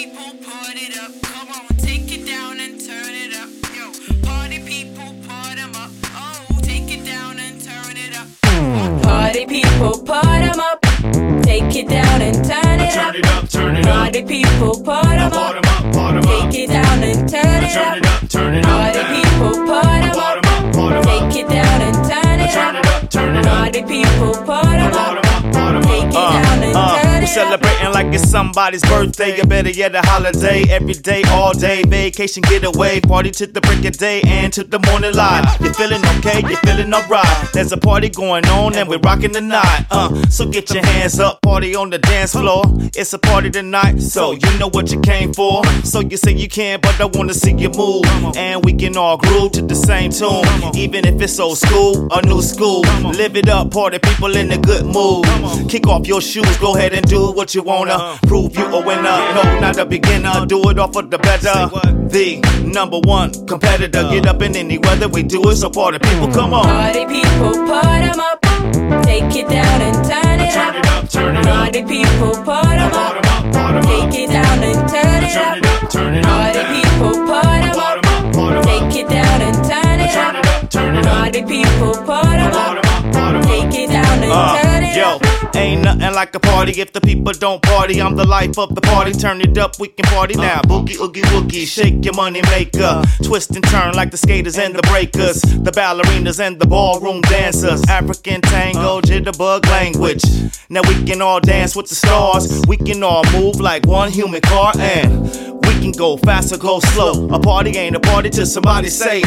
people, put it up. Come on, take it down and turn it up. Yo, party people, put 'em up. Oh, take it down and turn it up. Party people, put 'em up. Take it down and turn it up. Turn it up, turn it up. Party people, put 'em up. Take it down and turn it up. Turn it up. Party people, put 'em up. Take it down and turn it up. Party people, put 'em up. Take it down and turn We're it up. celebrating like it's somebody's birthday, or better yet, a holiday. Every day, all day, vacation getaway, party to the break of day and to the morning light. You feeling okay? You feeling alright? There's a party going on and we're rocking the night. So get your hands up, party on the dance floor. It's a party tonight, so you know what you came for. So you say you can, but I wanna see you move, and we can all groove to the same tune, even if it's old school or new school. Live it up, party people in a good mood. Kick off your shoes, go ahead and do what you wanna. Prove you a winner, no, not a beginner. Do it off of the better. The number one competitor. Get up in any weather, we do it, so party people, come on. Party people, put 'em up. Take it down and turn it up. Party people, put 'em up. Take it down and turn it up. Party people, put 'em up. Take it down and turn it up. Party people, put 'em up. Take it down and turn it Yo, up. ain't nothing like a party if the people don't party. I'm the life of the party. Turn it up, we can party now. Boogie, oogie, woogie, shake your money maker. Twist and turn like the skaters and the breakers, the ballerinas and the ballroom dancers. African tango, jitterbug language. Now we can all dance with the stars. We can all move like one human car, and we can go fast or go slow. A party ain't a party till somebody say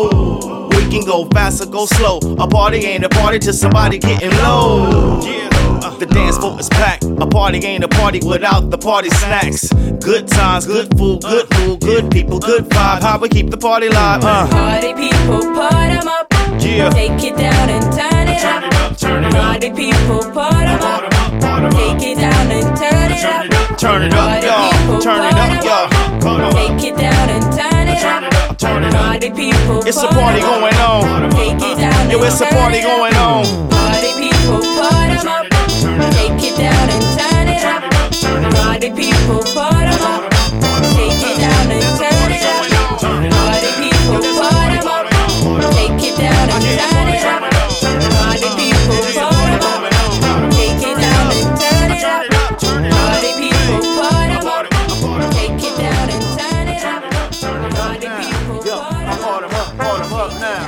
ho. We can go fast or go slow. A party ain't a party till somebody getting low. The dance floor is packed. A party ain't a party without the party snacks. Good times, good food, good mood, good people, good vibe. How we keep the party live? Party people, put 'em up. Yeah. Take it down and turn it up. Party people, put 'em up. Take it down and turn it up. Turn it up, y'all. Turn it up, y'all. Come on. Take it down and turn it up. Party people, It's a party going on. Take it down Yo, it's a party going on. Party people, put 'em up. Take it down and turn it up. Party people, put 'em up. Take it down and turn it up. Party people, put 'em up. Take it down and turn it up. Party people, put 'em up. Take it down and turn it up. Party people, put 'em up. Take it down and turn it up. Party people, put 'em up. Part 'em up now.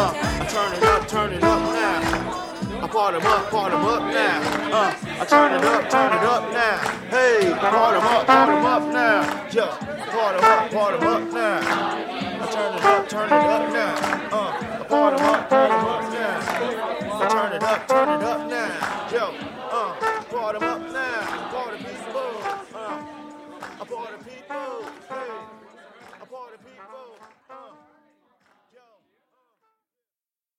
Turn it up now. I part 'em up now. I turn it up now. Hey, part 'em up now. Yo, part 'em up now. I turn it up now. I part 'em up now. I turn it up now. Yo.